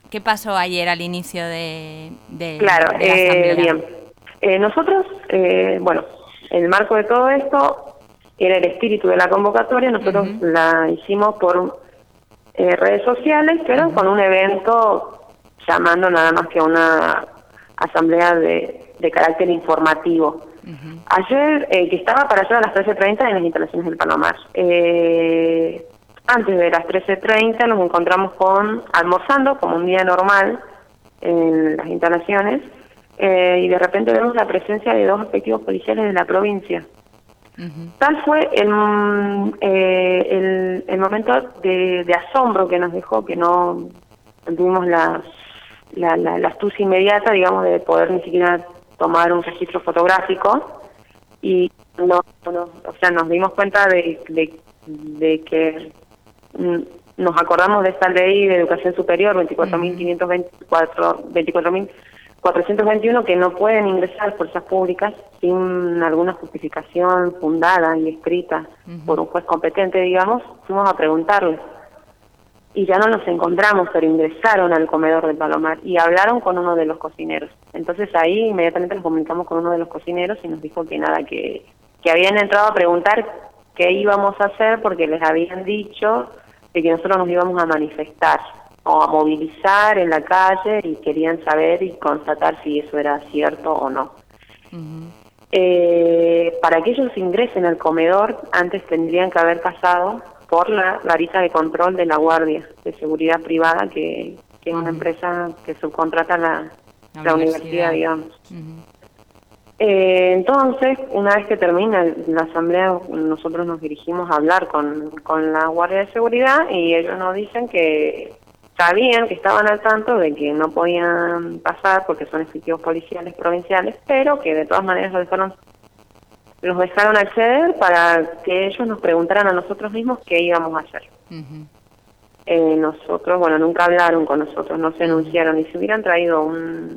¿Qué pasó ayer al inicio de Claro, la asamblea? bien. Nosotros, bueno, en el marco de todo esto, era el espíritu de la convocatoria, nosotros la hicimos por redes sociales, pero con un evento llamando nada más que a una asamblea de carácter informativo. Ayer, que estaba para ayer a las 13:30 en las instalaciones del Palomar. Antes de las 13:30 nos encontramos almorzando, como un día normal, en las instalaciones, y de repente vemos la presencia de 2 efectivos policiales de la provincia. Tal fue el momento de asombro que nos dejó, que no tuvimos la astucia inmediata, digamos, de poder ni siquiera tomar un registro fotográfico, y nos dimos cuenta de que nos acordamos de esta ley de educación superior 24.421, que no pueden ingresar fuerzas públicas sin alguna justificación fundada y escrita por un juez competente, digamos. Fuimos a preguntarles y ya no los encontramos, pero ingresaron al comedor del Palomar y hablaron con uno de los cocineros. Entonces ahí inmediatamente nos comunicamos con uno de los cocineros y nos dijo que nada, que habían entrado a preguntar qué íbamos a hacer, porque les habían dicho de que nosotros nos íbamos a manifestar o a movilizar en la calle, y querían saber y constatar si eso era cierto o no. Para que ellos ingresen al comedor, antes tendrían que haber pasado por la varita de control de la Guardia de Seguridad Privada, que es una empresa que subcontrata la universidad, digamos. Entonces, una vez que termina la asamblea, nosotros nos dirigimos a hablar con la Guardia de Seguridad, y ellos nos dicen que sabían, que estaban al tanto de que no podían pasar porque son efectivos policiales provinciales, pero que de todas maneras los dejaron acceder para que ellos nos preguntaran a nosotros mismos qué íbamos a hacer. Nosotros, bueno, nunca hablaron con nosotros, no se anunciaron, y si hubieran traído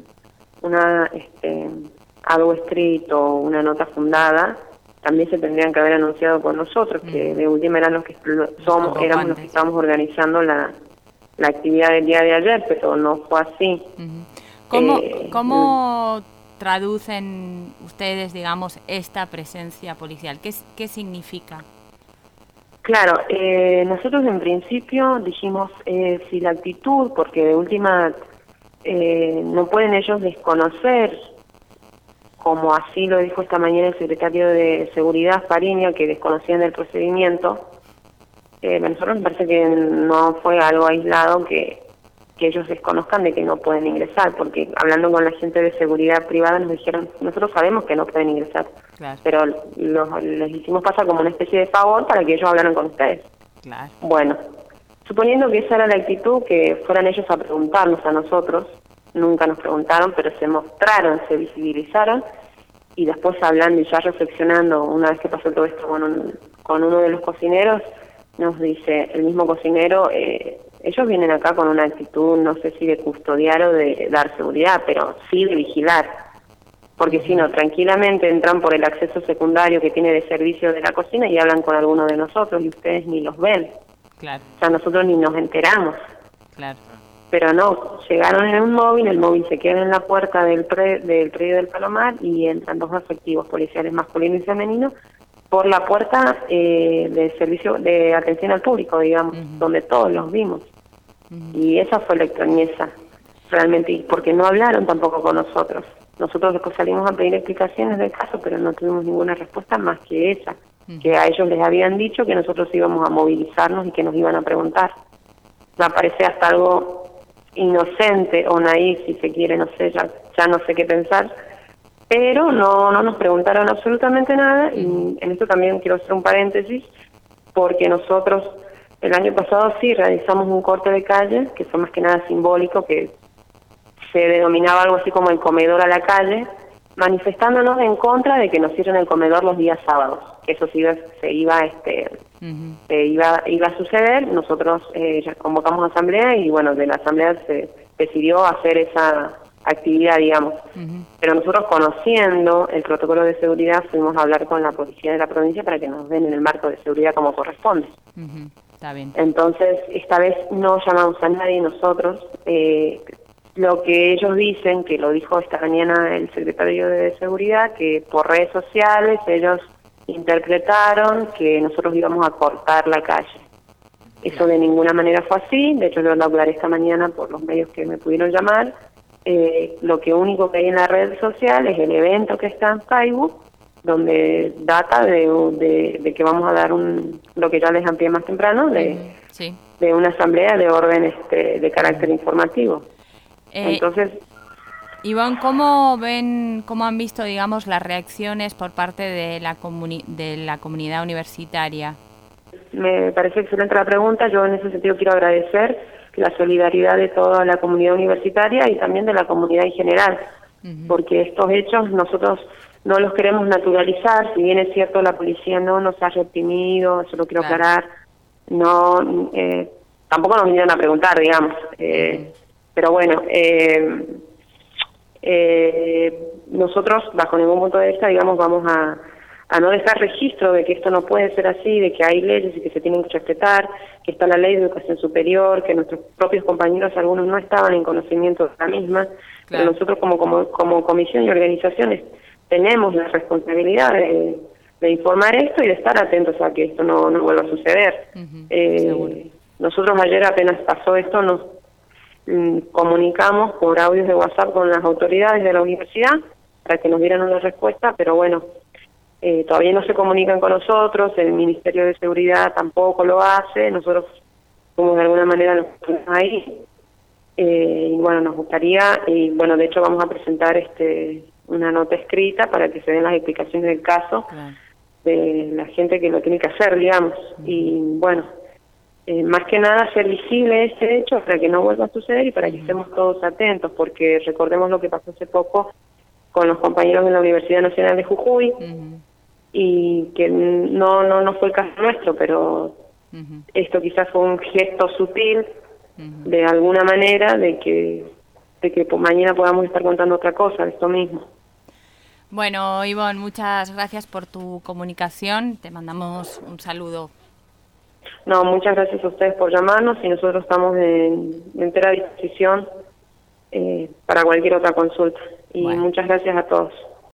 algo escrito, una nota fundada, también se tendrían que haber anunciado con nosotros, que de última eran los que éramos los que estábamos organizando la actividad del día de ayer, pero no fue así. ¿Cómo traducen ustedes, digamos, esta presencia policial? ¿Qué significa? Claro, nosotros en principio dijimos, si la actitud, porque de última no pueden ellos desconocer, como así lo dijo esta mañana el secretario de Seguridad, Fariña, que desconocían del procedimiento. A nosotros nos parece que no fue algo aislado que ellos desconozcan de que no pueden ingresar, porque hablando con la gente de seguridad privada nos dijeron, nosotros sabemos que no pueden ingresar, pero les hicimos pasar como una especie de favor para que ellos hablaran con ustedes. Bueno, suponiendo que esa era la actitud, que fueran ellos a preguntarnos a nosotros, nunca nos preguntaron, pero se mostraron, se visibilizaron, y después hablando y ya reflexionando, una vez que pasó todo esto con uno de los cocineros, nos dice el mismo cocinero, ellos vienen acá con una actitud, no sé si de custodiar o de dar seguridad, pero sí de vigilar, porque si no, tranquilamente entran por el acceso secundario que tiene de servicio de la cocina y hablan con alguno de nosotros, y ustedes ni los ven. O sea, nosotros ni nos enteramos. Pero no, llegaron en un móvil, el móvil se queda en la puerta del predio del Palomar, y entran 2 efectivos policiales masculino y femenino por la puerta de servicio de atención al público, digamos, donde todos los vimos. Y esa fue la extrañeza, realmente, porque no hablaron tampoco con nosotros. Nosotros después salimos a pedir explicaciones del caso, pero no tuvimos ninguna respuesta más que esa, que a ellos les habían dicho que nosotros íbamos a movilizarnos y que nos iban a preguntar. Me parece hasta algo inocente o naif, si se quiere, no sé, ya no sé qué pensar, pero no nos preguntaron absolutamente nada. Y en esto también quiero hacer un paréntesis, porque nosotros el año pasado sí realizamos un corte de calle, que fue más que nada simbólico, que se denominaba algo así como el comedor a la calle, manifestándonos en contra de que nos cierren el comedor los días sábados, que eso sí iba a suceder. Nosotros ya convocamos asamblea, y bueno, de la asamblea se decidió hacer esa actividad, digamos. Pero nosotros, conociendo el protocolo de seguridad, fuimos a hablar con la policía de la provincia para que nos den en el marco de seguridad como corresponde. Está bien. Entonces, esta vez no llamamos a nadie nosotros. Lo que ellos dicen, que lo dijo esta mañana el secretario de Seguridad, que por redes sociales ellos interpretaron que nosotros íbamos a cortar la calle. Eso de ninguna manera fue así. De hecho, yo lo aclaré esta mañana por los medios que me pudieron llamar. Lo que único que hay en la red social es el evento que está en Facebook, donde data de que vamos a dar lo que ya les amplié más temprano, de una asamblea de orden de carácter informativo. Entonces, Ivonne, ¿cómo han visto, digamos, las reacciones por parte de la comunidad universitaria? Me parece excelente la pregunta. Yo en ese sentido quiero agradecer la solidaridad de toda la comunidad universitaria y también de la comunidad en general, porque estos hechos nosotros no los queremos naturalizar. Si bien es cierto, la policía no nos ha reprimido, eso lo quiero aclarar, no, tampoco nos vinieron a preguntar, digamos, pero bueno, nosotros bajo ningún punto de vista, digamos, vamos a no dejar registro de que esto no puede ser así, de que hay leyes y que se tienen que respetar, que está la ley de educación superior, que nuestros propios compañeros, algunos no estaban en conocimiento de la misma, pero nosotros como comisión y organizaciones tenemos la responsabilidad de informar esto y de estar atentos a que esto no vuelva a suceder. Nosotros ayer apenas pasó esto, nos comunicamos por audios de WhatsApp con las autoridades de la universidad para que nos dieran una respuesta, pero bueno, todavía no se comunican con nosotros, el Ministerio de Seguridad tampoco lo hace, nosotros como de alguna manera nos ponemos ahí, y bueno, nos gustaría, y bueno, de hecho vamos a presentar una nota escrita para que se den las explicaciones del caso de la gente que lo tiene que hacer, digamos, y bueno, más que nada hacer visible este hecho para que no vuelva a suceder y para que estemos todos atentos, porque recordemos lo que pasó hace poco con los compañeros de la Universidad Nacional de Jujuy, y que no fue el caso nuestro, pero esto quizás fue un gesto sutil de alguna manera de que mañana podamos estar contando otra cosa de esto mismo. Bueno, Ivonne, muchas gracias por tu comunicación, te mandamos un saludo. No, muchas gracias a ustedes por llamarnos y nosotros estamos en entera disposición para cualquier otra consulta. Y muchas gracias a todos.